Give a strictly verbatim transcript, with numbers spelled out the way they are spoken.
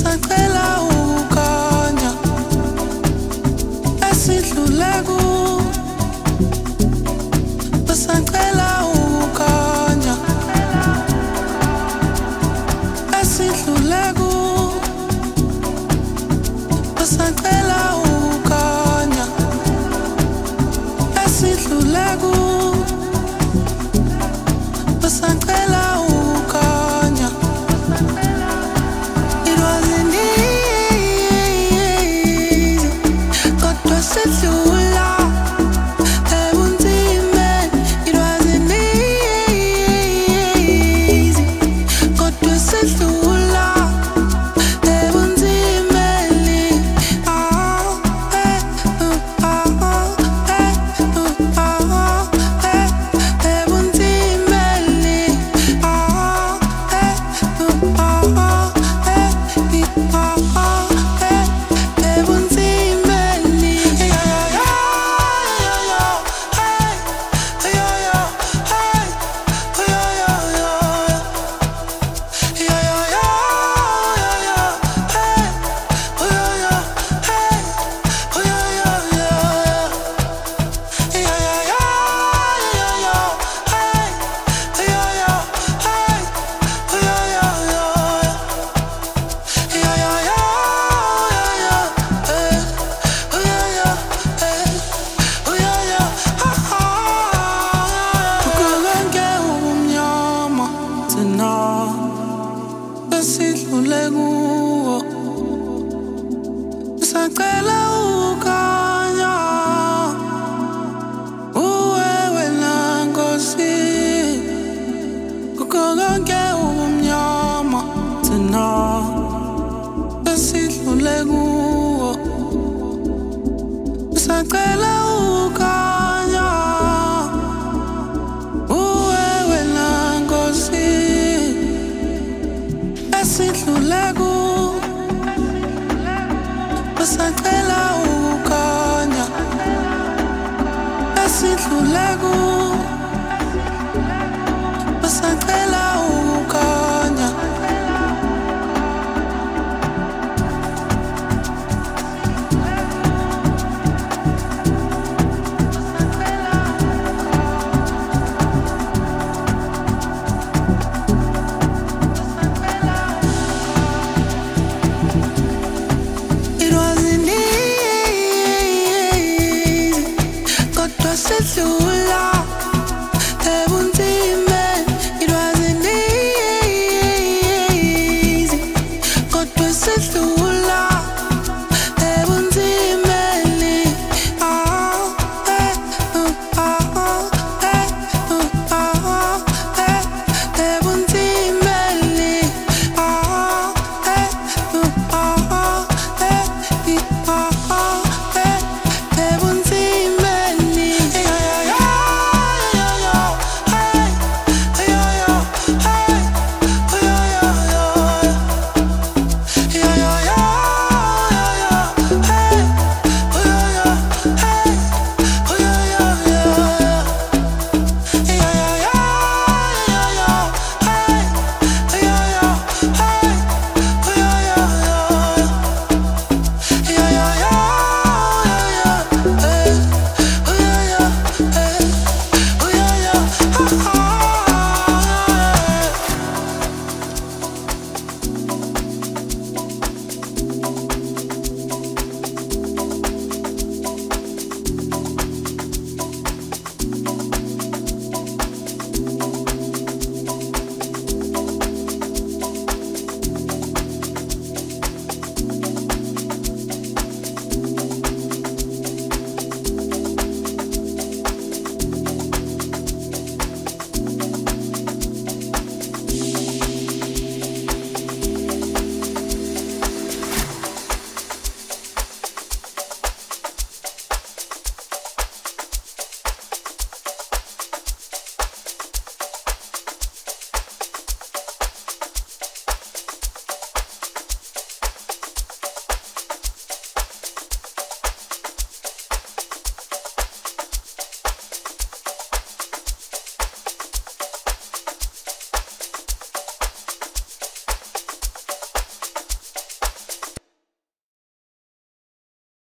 Usacela ukukhanya esidlule kuwo. Usacela ukukhanya esidlule kuwo. Usacela ukukhanya esidlule kuwo. Usacela ukukhanya. It wasn't easy, kodwa sidlula ebunzimeni. It wasn't easy, kodwa sidlula ebunzimeni. Ah, eh, uh, ah, eh, uh, ah, eh, ebunzimeni. Ah, eh, uh, ah, eh, i- ah, eh, ebunzimeni. Yeah, yeah, yeah, yeah, hey, yeah, yeah, hey, yeah, yeah, yeah. Yeah, yeah, yeah, yeah, yeah, hey, oh yeah, yeah, hey, oh yeah, yeah, yeah, yeah, yeah, yeah, yeah, yeah, hey, oh yeah, yeah, hey, oh yeah, yeah, yeah, yeah, yeah, yeah, yeah, hey, oh yeah, yeah, hey, oh yeah, yeah, ha ha. Kukonke ubumnyama thina esidlule kuwo. Usacela ukukhanya uwe wena Nkosi. Kukho konke ubumnyama thina esidlule kuwo. Usacela ukukhanya uwe wena Nkosi esidlule kuwo. Usacela ukukhanya esidlule kuwo.